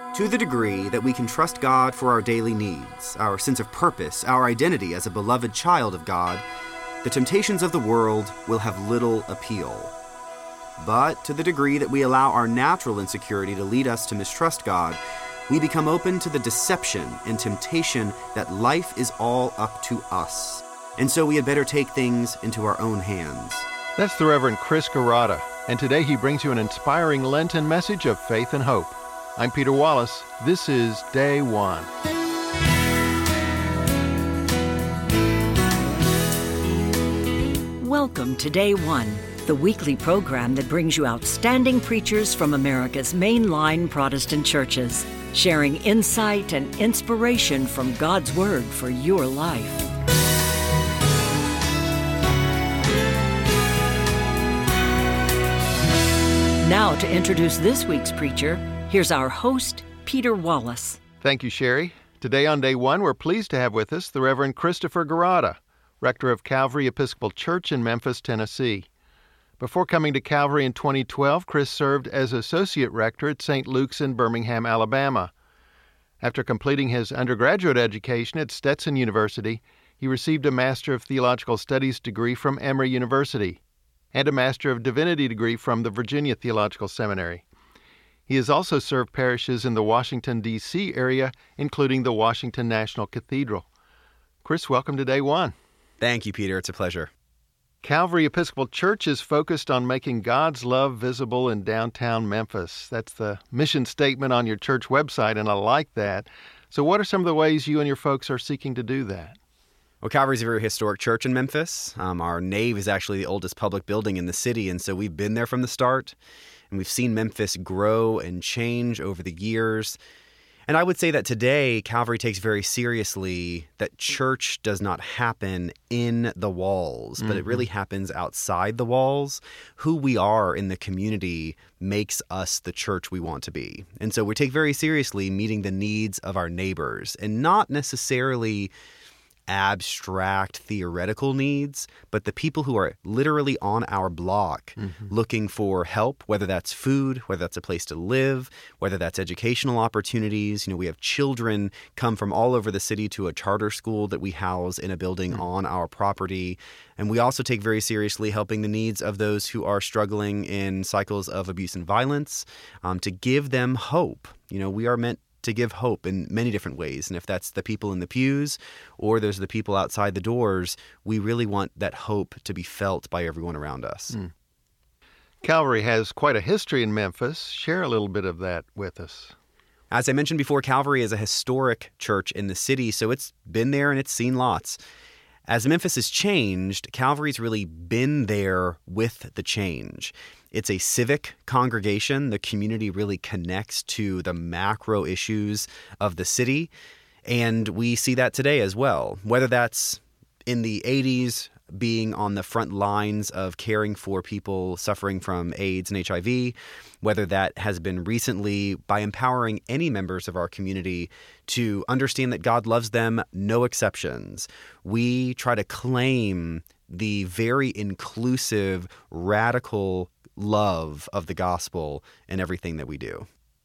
To the degree that we can trust God for our daily needs, our sense of purpose, our identity as a beloved child of God, the temptations of the world will have little appeal. But to the degree that we allow our natural insecurity to lead us to mistrust God, we become open to the deception and temptation that life is all up to us. And so we had better take things into our own hands. That's the Reverend Chris Garata, and today he brings you an inspiring Lenten message of faith and hope. I'm Peter Wallace. This is Day One. Welcome to Day One, the weekly program that brings you outstanding preachers from America's mainline Protestant churches, sharing insight and inspiration from God's Word for your life. Now to introduce this week's preacher, here's our host, Peter Wallace. Thank you, Sherry. Today on Day One, we're pleased to have with us the Reverend Christopher Garata, rector of Calvary Episcopal Church in Memphis, Tennessee. Before coming to Calvary in 2012, Chris served as associate rector at St. Luke's in Birmingham, Alabama. After completing his undergraduate education at Stetson University, he received a Master of Theological Studies degree from Emory University and a Master of Divinity degree from the Virginia Theological Seminary. He has also served parishes in the Washington, D.C. area, including the Washington National Cathedral. Chris, welcome to Day One. Thank you, Peter. It's a pleasure. Calvary Episcopal Church is focused on making God's love visible in downtown Memphis. That's the mission statement on your church website, and I like that. So what are some of the ways you and your folks are seeking to do that? Well, Calvary is a very historic church in Memphis. Our nave is actually the oldest public building in the city, and so we've been there from the start, and we've seen Memphis grow and change over the years. And I would say that today, Calvary takes very seriously that church does not happen in the walls, but it really happens outside the walls. Who we are in the community makes us the church we want to be. And so we take very seriously meeting the needs of our neighbors, and not necessarily abstract theoretical needs, but the people who are literally on our block looking for help, whether that's food, whether that's a place to live, whether that's educational opportunities. You know, we have children come from all over the city to a charter school that we house in a building on our property. And we also take very seriously helping the needs of those who are struggling in cycles of abuse and violence, to give them hope. You know, we are meant to give hope in many different ways. And if that's the people in the pews or there's the people outside the doors, we really want that hope to be felt by everyone around us. Calvary has quite a history in Memphis. Share a little bit of that with us. As I mentioned before, Calvary is a historic church in the city, so it's been there and it's seen lots. As Memphis has changed, Calvary's really been there with the change. It's a civic congregation. The community really connects to the macro issues of the city, and we see that today as well. Whether that's in the 80s, being on the front lines of caring for people suffering from AIDS and HIV, whether that has been recently by empowering any members of our community to understand that God loves them, no exceptions. We try to claim the very inclusive, radical love of the gospel in everything that we do.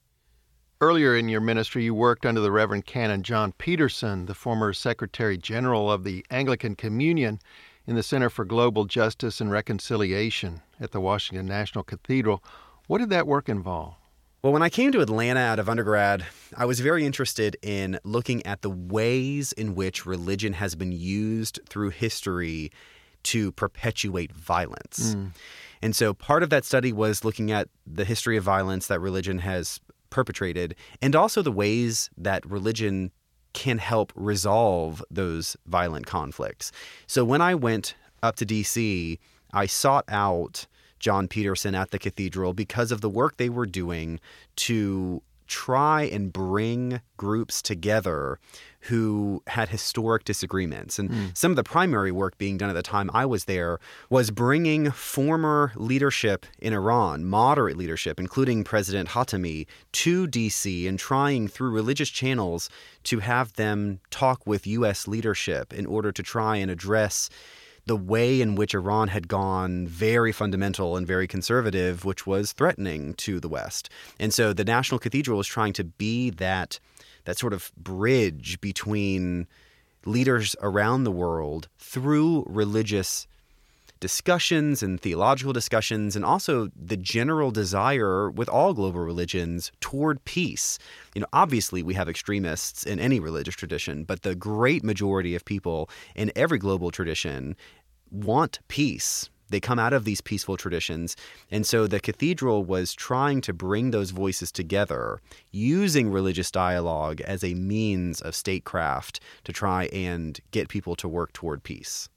Earlier in your ministry, you worked under the Reverend Canon John Peterson, the former Secretary General of the Anglican Communion, in the Center for Global Justice and Reconciliation at the Washington National Cathedral. What did that work involve? Well, when I came to Atlanta out of undergrad, I was very interested in looking at the ways in which religion has been used through history to perpetuate violence. And so part of that study was looking at the history of violence that religion has perpetrated, and also the ways that religion can help resolve those violent conflicts. So when I went up to D.C., I sought out John Peterson at the cathedral because of the work they were doing to try and bring groups together who had historic disagreements. And some of the primary work being done at the time I was there was bringing former leadership in Iran, moderate leadership, including President Khatami, to D.C. and trying through religious channels to have them talk with U.S. leadership in order to try and address the way in which Iran had gone very fundamental and very conservative, which was threatening to the West. And so the National Cathedral is trying to be that sort of bridge between leaders around the world through religious discussions and theological discussions, and also the general desire with all global religions toward peace. Obviously we have extremists in any religious tradition, but the great majority of people in every global tradition want peace. They come out of these peaceful traditions. And so the cathedral was trying to bring those voices together, using religious dialogue as a means of statecraft to try and get people to work toward peace.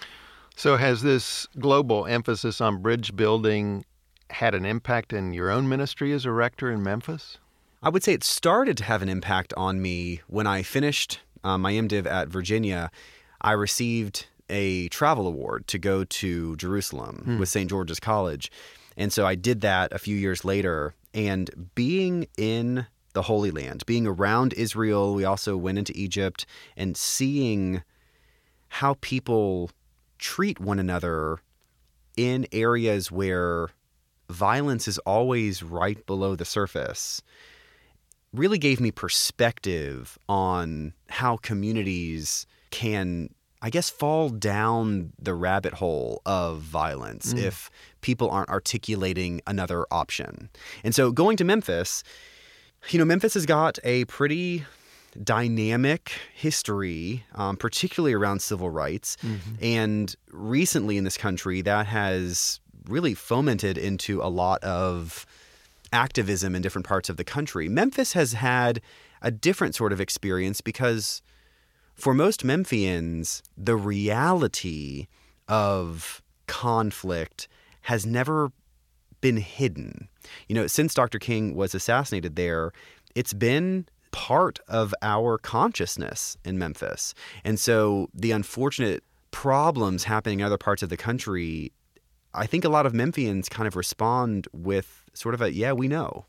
So has this global emphasis on bridge building had an impact in your own ministry as a rector in Memphis? I would say it started to have an impact on me when I finished my MDiv at Virginia. I received a travel award to go to Jerusalem with St. George's College. And so I did that a few years later. And being in the Holy Land, being around Israel, we also went into Egypt, and seeing how people treat one another in areas where violence is always right below the surface really gave me perspective on how communities can, I guess, fall down the rabbit hole of violence if people aren't articulating another option. And so going to Memphis, Memphis has got a pretty dynamic history, particularly around civil rights. And recently in this country, that has really fomented into a lot of activism in different parts of the country. Memphis has had a different sort of experience because for most Memphians, the reality of conflict has never been hidden. Since Dr. King was assassinated there, it's been part of our consciousness in Memphis. And so the unfortunate problems happening in other parts of the country, I think a lot of Memphians kind of respond with sort of a, yeah, we know,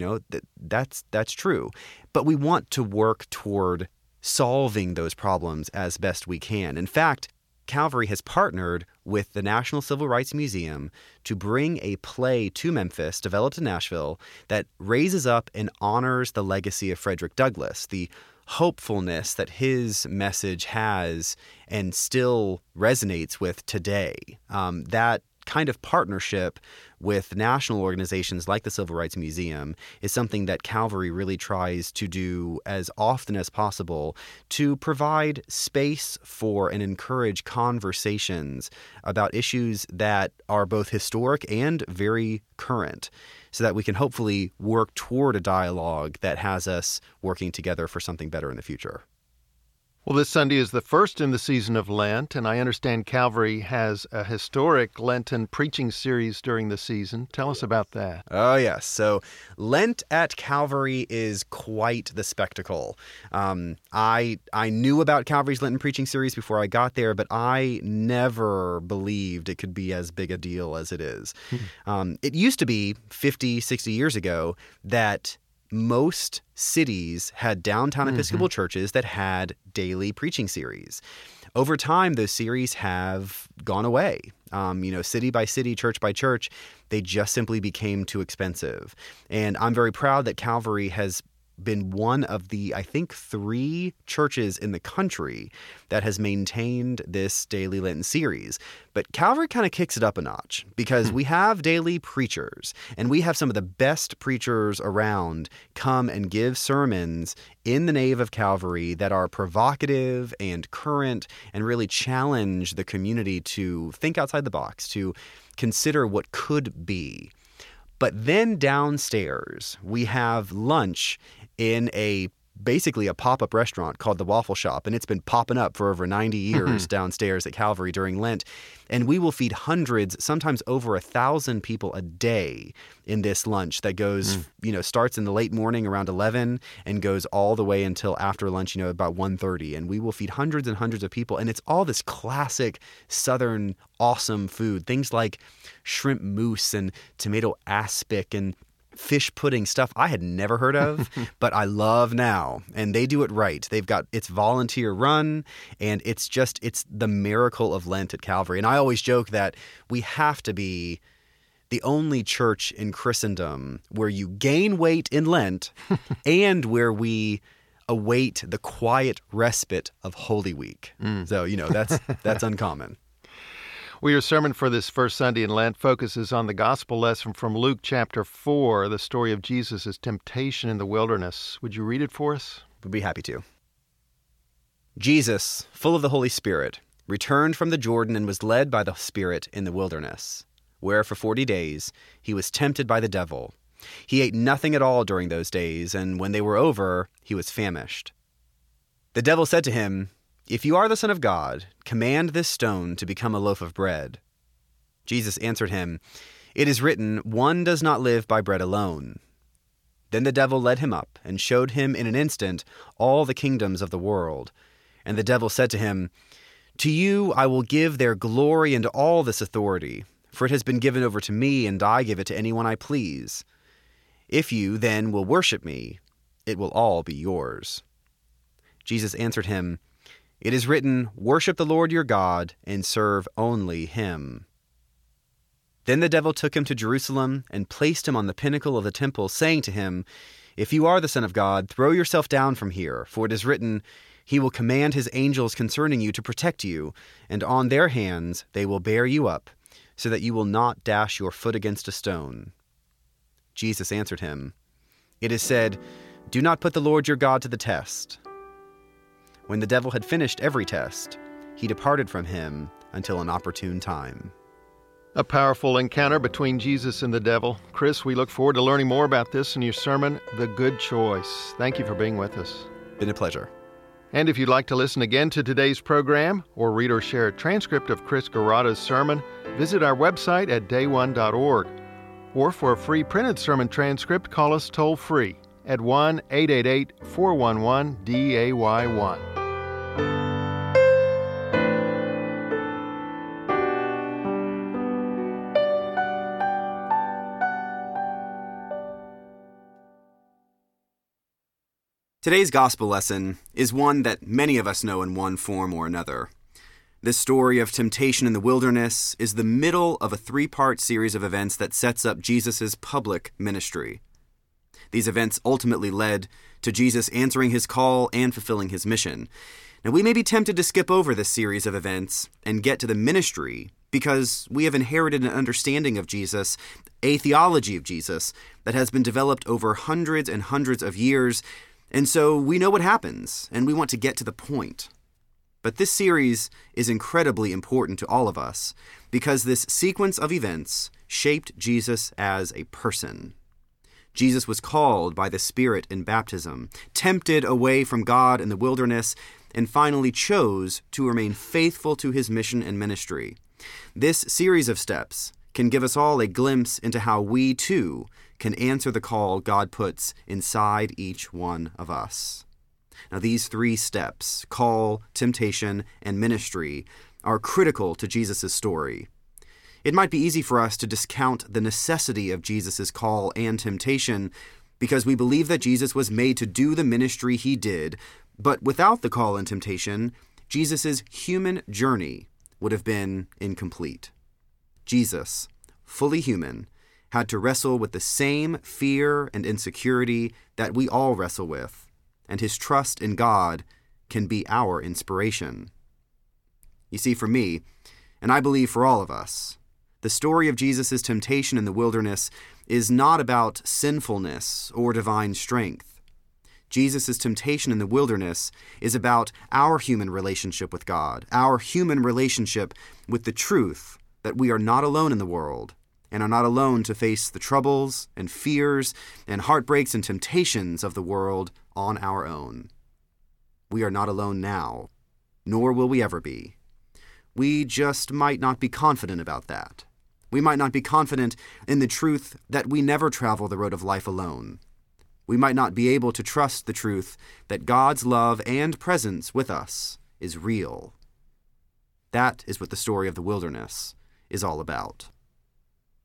that's true. But we want to work toward solving those problems as best we can. In fact, Calvary has partnered with the National Civil Rights Museum to bring a play to Memphis, developed in Nashville, that raises up and honors the legacy of Frederick Douglass, the hopefulness that his message has and still resonates with today. That kind of partnership with national organizations like the Civil Rights Museum is something that Calvary really tries to do as often as possible to provide space for and encourage conversations about issues that are both historic and very current, so that we can hopefully work toward a dialogue that has us working together for something better in the future. Well, this Sunday is the first in the season of Lent, and I understand Calvary has a historic Lenten preaching series during the season. Tell us about that. Oh, yes. So Lent at Calvary is quite the spectacle. I knew about Calvary's Lenten preaching series before I got there, but I never believed it could be as big a deal as it is. It used to be 50, 60 years ago that most cities had downtown Episcopal churches that had daily preaching series. Over time, those series have gone away. City by city, church by church, they just simply became too expensive. And I'm very proud that Calvary has been one of the, I think, 3 churches in the country that has maintained this daily Lenten series. But Calvary kind of kicks it up a notch because we have daily preachers, and we have some of the best preachers around come and give sermons in the nave of Calvary that are provocative and current and really challenge the community to think outside the box, to consider what could be. But then downstairs, we have lunch in basically a pop-up restaurant called The Waffle Shop, and it's been popping up for over 90 years downstairs at Calvary during Lent. And we will feed hundreds, sometimes over 1,000 people a day in this lunch that goes, starts in the late morning around 11 and goes all the way until after lunch, about 1:30. And we will feed hundreds and hundreds of people. And it's all this classic Southern awesome food, things like shrimp mousse and tomato aspic and fish pudding stuff I had never heard of, but I love now. And they do it right. It's volunteer run, and it's the miracle of Lent at Calvary. And I always joke that we have to be the only church in Christendom where you gain weight in Lent and where we await the quiet respite of Holy Week. So, that's uncommon. Well, your sermon for this first Sunday in Lent focuses on the gospel lesson from Luke chapter 4, the story of Jesus' temptation in the wilderness. Would you read it for us? We'd be happy to. Jesus, full of the Holy Spirit, returned from the Jordan and was led by the Spirit in the wilderness, where for 40 days he was tempted by the devil. He ate nothing at all during those days, and when they were over, he was famished. The devil said to him, "If you are the Son of God, command this stone to become a loaf of bread." Jesus answered him, "It is written, 'One does not live by bread alone.'" Then the devil led him up and showed him in an instant all the kingdoms of the world. And the devil said to him, "To you I will give their glory and all this authority, for it has been given over to me, and I give it to anyone I please. If you then will worship me, it will all be yours." Jesus answered him, "It is written, 'Worship the Lord your God and serve only him.'" Then the devil took him to Jerusalem and placed him on the pinnacle of the temple, saying to him, "If you are the Son of God, throw yourself down from here, for it is written, 'He will command his angels concerning you to protect you, and on their hands they will bear you up, so that you will not dash your foot against a stone.'" Jesus answered him, "It is said, 'Do not put the Lord your God to the test.'" When the devil had finished every test, he departed from him until an opportune time. A powerful encounter between Jesus and the devil. Chris, we look forward to learning more about this in your sermon, The Good Choice. Thank you for being with us. Been a pleasure. And if you'd like to listen again to today's program or read or share a transcript of Chris Garada's sermon, visit our website at dayone.org. Or for a free printed sermon transcript, call us toll-free at 1-888-411-DAY1. Today's gospel lesson is one that many of us know in one form or another. This story of temptation in the wilderness is the middle of a three-part series of events that sets up Jesus' public ministry. These events ultimately led to Jesus answering his call and fulfilling his mission. Now, we may be tempted to skip over this series of events and get to the ministry because we have inherited an understanding of Jesus, a theology of Jesus that has been developed over hundreds and hundreds of years. And so we know what happens, and we want to get to the point. But this series is incredibly important to all of us because this sequence of events shaped Jesus as a person. Jesus was called by the Spirit in baptism, tempted away from God in the wilderness, and finally chose to remain faithful to his mission and ministry. This series of steps can give us all a glimpse into how we, too, can answer the call God puts inside each one of us. Now, these three steps, call, temptation, and ministry, are critical to Jesus' story. It might be easy for us to discount the necessity of Jesus' call and temptation because we believe that Jesus was made to do the ministry he did, but without the call and temptation, Jesus' human journey would have been incomplete. Jesus, fully human, had to wrestle with the same fear and insecurity that we all wrestle with, and his trust in God can be our inspiration. You see, for me, and I believe for all of us, the story of Jesus' temptation in the wilderness is not about sinfulness or divine strength. Jesus' temptation in the wilderness is about our human relationship with God, our human relationship with the truth that we are not alone in the world and are not alone to face the troubles and fears and heartbreaks and temptations of the world on our own. We are not alone now, nor will we ever be. We just might not be confident about that. We might not be confident in the truth that we never travel the road of life alone. We might not be able to trust the truth that God's love and presence with us is real. That is what the story of the wilderness is all about.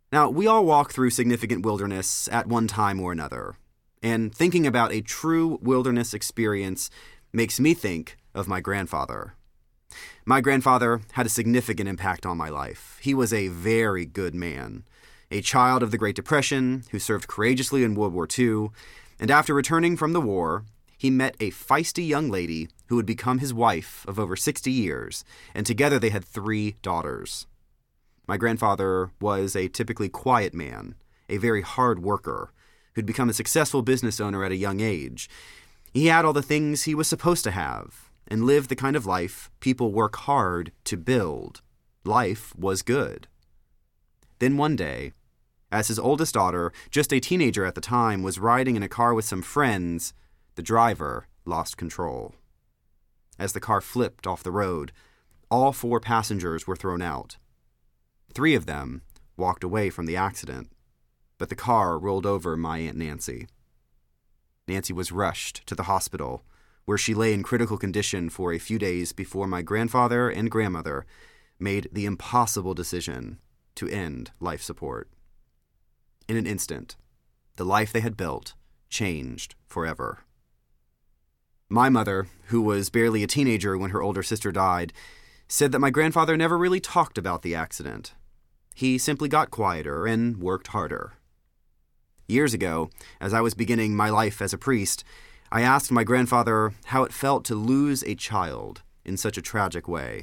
Now, we all walk through significant wilderness at one time or another, and thinking about a true wilderness experience makes me think of my grandfather. My grandfather had a significant impact on my life. He was a very good man, a child of the Great Depression who served courageously in World War II, and after returning from the war, he met a feisty young lady who would become his wife of over 60 years, and together they had 3 daughters. My grandfather was a typically quiet man, a very hard worker, who'd become a successful business owner at a young age. He had all the things he was supposed to have, and lived the kind of life people work hard to build. Life was good. Then one day, as his oldest daughter, just a teenager at the time, was riding in a car with some friends, the driver lost control. As the car flipped off the road, all 4 passengers were thrown out. 3 of them walked away from the accident, but the car rolled over my Aunt Nancy. Nancy was rushed to the hospital, where she lay in critical condition for a few days before my grandfather and grandmother made the impossible decision to end life support. In an instant, the life they had built changed forever. My mother, who was barely a teenager when her older sister died, said that my grandfather never really talked about the accident. He simply got quieter and worked harder. Years ago, as I was beginning my life as a priest, I asked my grandfather how it felt to lose a child in such a tragic way.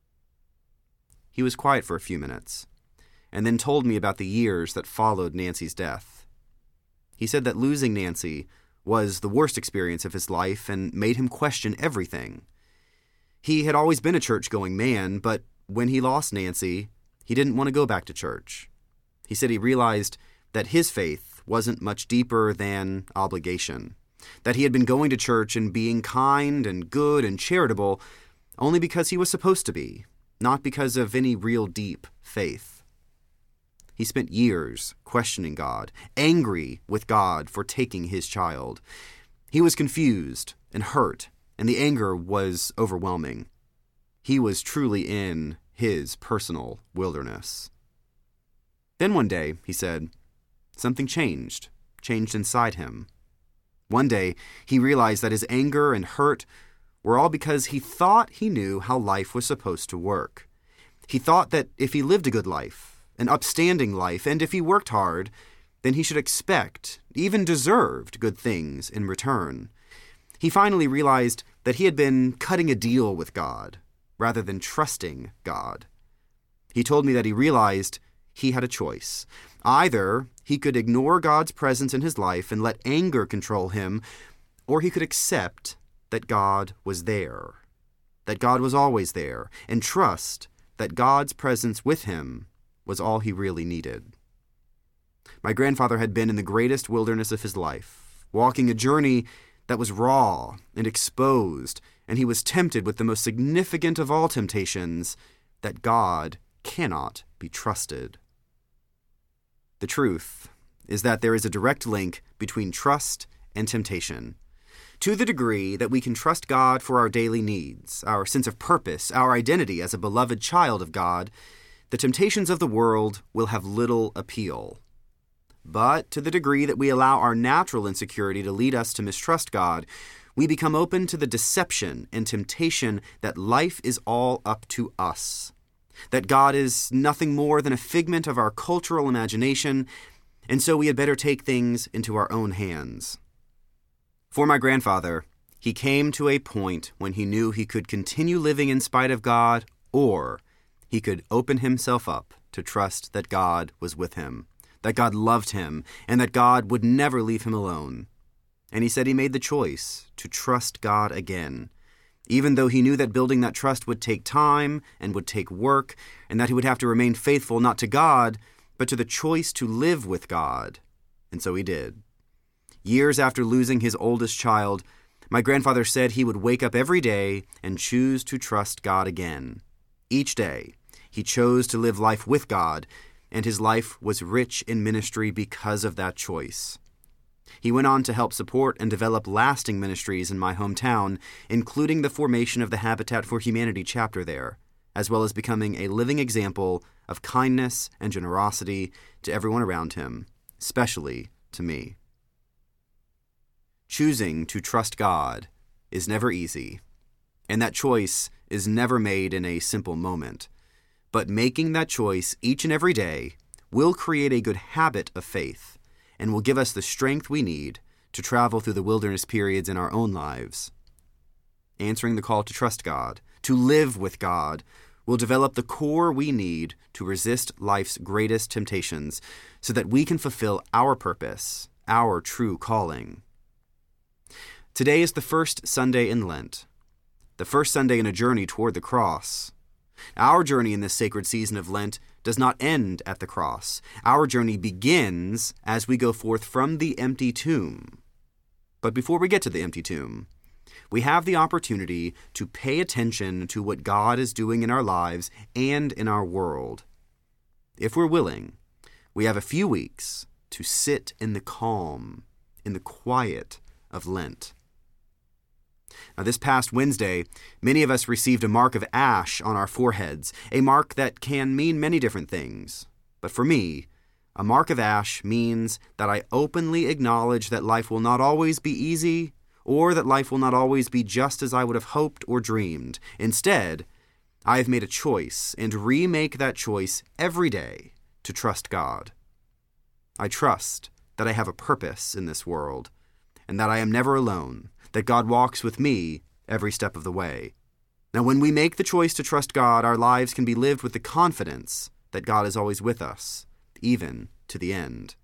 He was quiet for a few minutes, and then told me about the years that followed Nancy's death. He said that losing Nancy was the worst experience of his life and made him question everything. He had always been a church-going man, but when he lost Nancy, he didn't want to go back to church. He said he realized that his faith wasn't much deeper than obligation, that he had been going to church and being kind and good and charitable only because he was supposed to be, not because of any real deep faith. He spent years questioning God, angry with God for taking his child. He was confused and hurt, and the anger was overwhelming. He was truly in his personal wilderness. Then one day, he said, something changed inside him. One day, he realized that his anger and hurt were all because he thought he knew how life was supposed to work. He thought that if he lived a good life, an upstanding life, and if he worked hard, then he should expect, even deserved, good things in return. He finally realized that he had been cutting a deal with God, rather than trusting God. He told me that he realized he had a choice. Either he could ignore God's presence in his life and let anger control him, or he could accept that God was there, that God was always there, and trust that God's presence with him was all he really needed. My grandfather had been in the greatest wilderness of his life, walking a journey that was raw and exposed, and he was tempted with the most significant of all temptations, that God cannot be trusted. The truth is that there is a direct link between trust and temptation. To the degree that we can trust God for our daily needs, our sense of purpose, our identity as a beloved child of God, the temptations of the world will have little appeal. But to the degree that we allow our natural insecurity to lead us to mistrust God, we become open to the deception and temptation that life is all up to us, that God is nothing more than a figment of our cultural imagination, and so we had better take things into our own hands. For my grandfather, he came to a point when he knew he could continue living in spite of God, or he could open himself up to trust that God was with him, that God loved him, and that God would never leave him alone. And he said he made the choice to trust God again, even though he knew that building that trust would take time and would take work, and that he would have to remain faithful not to God, but to the choice to live with God. And so he did. Years after losing his oldest child, my grandfather said he would wake up every day and choose to trust God again. Each day, he chose to live life with God, and his life was rich in ministry because of that choice. He went on to help support and develop lasting ministries in my hometown, including the formation of the Habitat for Humanity chapter there, as well as becoming a living example of kindness and generosity to everyone around him, especially to me. Choosing to trust God is never easy, and that choice is never made in a simple moment. But making that choice each and every day will create a good habit of faith and will give us the strength we need to travel through the wilderness periods in our own lives. Answering the call to trust God, to live with God, will develop the core we need to resist life's greatest temptations so that we can fulfill our purpose, our true calling. Today is the first Sunday in Lent, the first Sunday in a journey toward the cross. Our journey in this sacred season of Lent does not end at the cross. Our journey begins as we go forth from the empty tomb. But before we get to the empty tomb, we have the opportunity to pay attention to what God is doing in our lives and in our world. If we're willing, we have a few weeks to sit in the calm, in the quiet of Lent. Now, this past Wednesday, many of us received a mark of ash on our foreheads, a mark that can mean many different things. But for me, a mark of ash means that I openly acknowledge that life will not always be easy, or that life will not always be just as I would have hoped or dreamed. Instead, I have made a choice and remake that choice every day to trust God. I trust that I have a purpose in this world, and that I am never alone, that God walks with me every step of the way. Now, when we make the choice to trust God, our lives can be lived with the confidence that God is always with us, even to the end.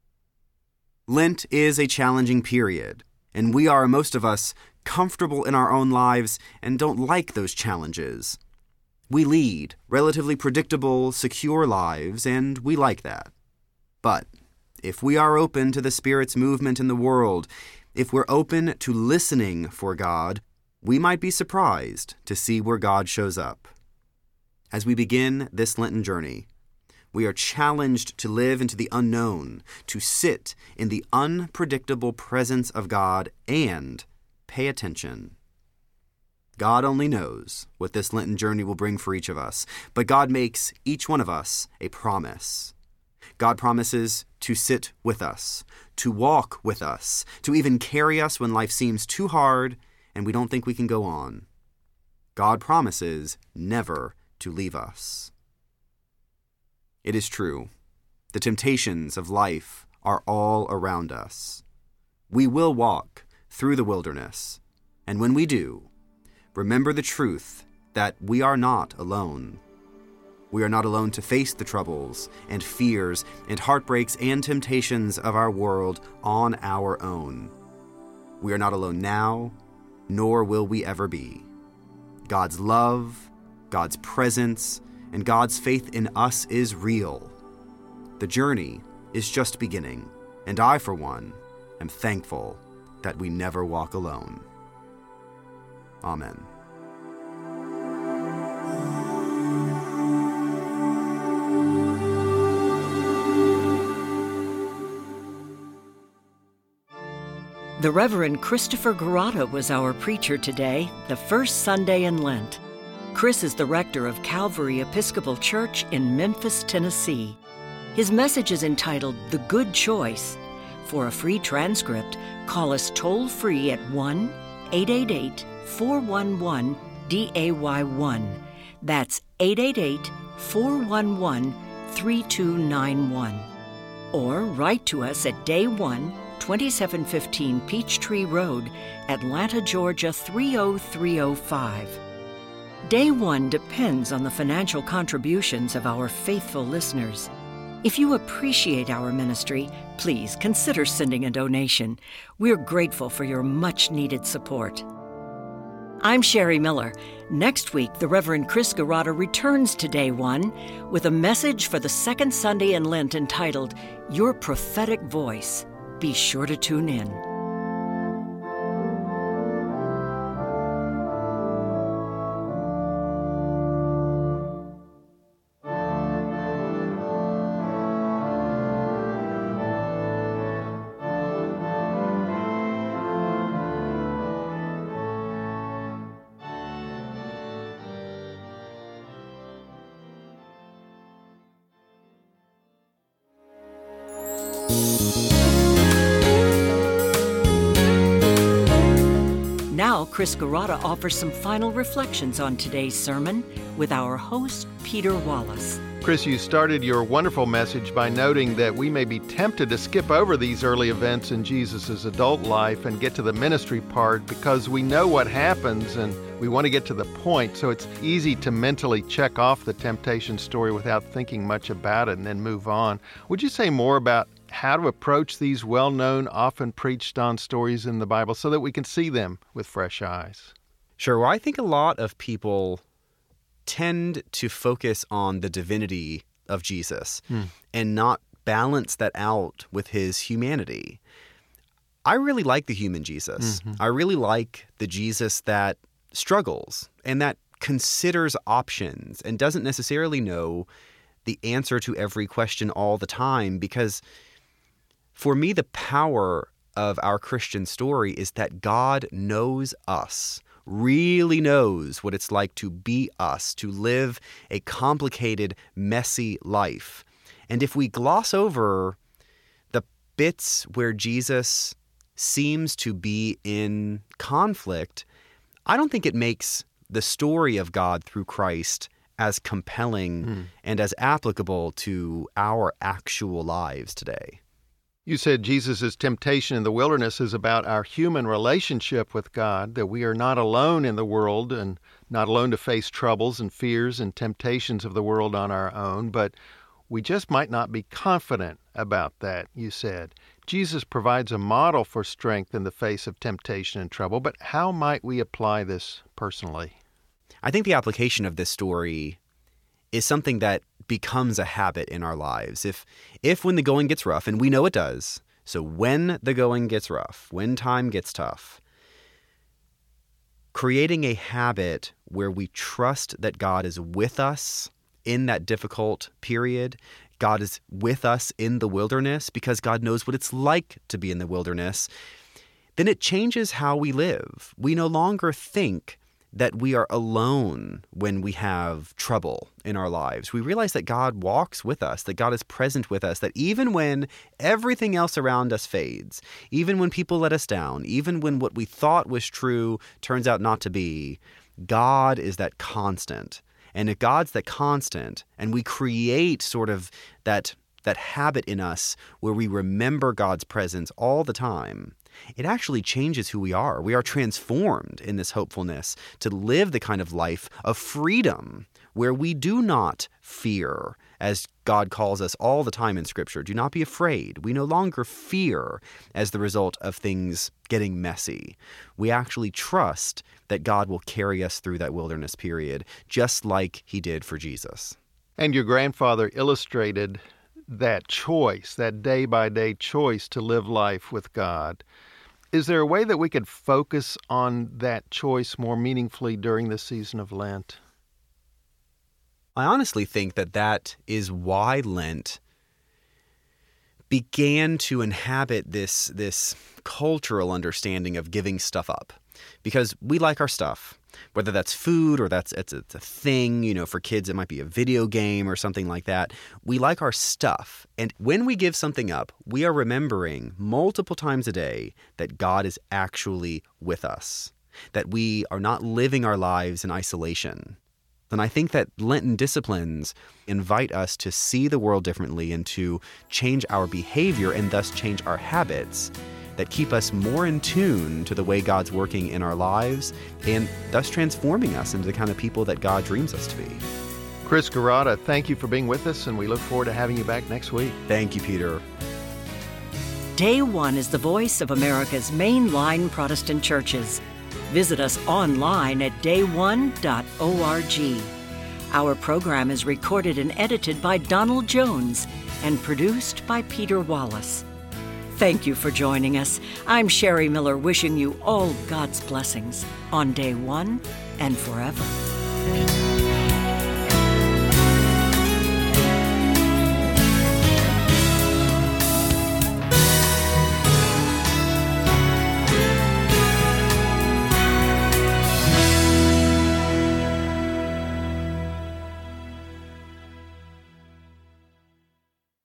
Lent is a challenging period, and we are, most of us, comfortable in our own lives and don't like those challenges. We lead relatively predictable, secure lives, and we like that. But if we are open to the Spirit's movement in the world, if we're open to listening for God, we might be surprised to see where God shows up. As we begin this Lenten journey, we are challenged to live into the unknown, to sit in the unpredictable presence of God and pay attention. God only knows what this Lenten journey will bring for each of us, but God makes each one of us a promise. God promises to sit with us, to walk with us, to even carry us when life seems too hard and we don't think we can go on. God promises never to leave us. It is true. The temptations of life are all around us. We will walk through the wilderness, and when we do, remember the truth that we are not alone. We are not alone to face the troubles and fears and heartbreaks and temptations of our world on our own. We are not alone now, nor will we ever be. God's love, God's presence, and God's faith in us is real. The journey is just beginning, and I, for one, am thankful that we never walk alone. Amen. The Reverend Christopher Garrotta was our preacher today, the first Sunday in Lent. Chris is the rector of Calvary Episcopal Church in Memphis, Tennessee. His message is entitled The Good Choice. For a free transcript, call us toll-free at 1-888-411-DAY1. That's 888-411-3291. Or write to us at Day 1, 2715 Peachtree Road, Atlanta, Georgia 30305. Day 1 depends on the financial contributions of our faithful listeners. If you appreciate our ministry, please consider sending a donation. We're grateful for your much-needed support. I'm Sherry Miller. Next week, the Reverend Chris Garrotta returns to Day 1 with a message for the second Sunday in Lent entitled, Your Prophetic Voice. Be sure to tune in. Chris Garrotta offers some final reflections on today's sermon with our host, Peter Wallace. Chris, you started your wonderful message by noting that we may be tempted to skip over these early events in Jesus' adult life and get to the ministry part because we know what happens and we want to get to the point, so it's easy to mentally check off the temptation story without thinking much about it and then move on. Would you say more about how to approach these well-known, often preached on stories in the Bible so that we can see them with fresh eyes? Sure. Well, I think a lot of people tend to focus on the divinity of Jesus and not balance that out with his humanity. I really like the human Jesus. I really like the Jesus that struggles and that considers options and doesn't necessarily know the answer to every question all the time, because for me, the power of our Christian story is that God knows us, really knows what it's like to be us, to live a complicated, messy life. And if we gloss over the bits where Jesus seems to be in conflict, I don't think it makes the story of God through Christ as compelling and as applicable to our actual lives today. You said Jesus' temptation in the wilderness is about our human relationship with God, that we are not alone in the world and not alone to face troubles and fears and temptations of the world on our own, but we just might not be confident about that, you said. Jesus provides a model for strength in the face of temptation and trouble, but how might we apply this personally? I think the application of this story is something that becomes a habit in our lives. If when the going gets rough, and we know it does, so when the going gets rough, when time gets tough, creating a habit where we trust that God is with us in that difficult period, God is with us in the wilderness because God knows what it's like to be in the wilderness, then it changes how we live. We no longer think that we are alone when we have trouble in our lives. We realize that God walks with us, that God is present with us, that even when everything else around us fades, even when people let us down, even when what we thought was true turns out not to be, God is that constant. And if God's that constant, and we create sort of that habit in us where we remember God's presence all the time, it actually changes who we are. We are transformed in this hopefulness to live the kind of life of freedom where we do not fear, as God calls us all the time in Scripture. Do not be afraid. We no longer fear as the result of things getting messy. We actually trust that God will carry us through that wilderness period, just like he did for Jesus. And your grandfather illustrated that choice, that day-by-day choice to live life with God. Is there a way that we could focus on that choice more meaningfully during the season of Lent? I honestly think that is why Lent began to inhabit this cultural understanding of giving stuff up. Because we like our stuff, whether that's food or it's a thing, for kids it might be a video game or something like that. We like our stuff. And when we give something up, we are remembering multiple times a day that God is actually with us, that we are not living our lives in isolation. And I think that Lenten disciplines invite us to see the world differently and to change our behavior and thus change our habits that keep us more in tune to the way God's working in our lives and thus transforming us into the kind of people that God dreams us to be. Chris Garrotta, thank you for being with us, and we look forward to having you back next week. Thank you, Peter. Day One is the voice of America's mainline Protestant churches. Visit us online at dayone.org. Our program is recorded and edited by Donald Jones and produced by Peter Wallace. Thank you for joining us. I'm Sherry Miller, wishing you all God's blessings on Day One and forever.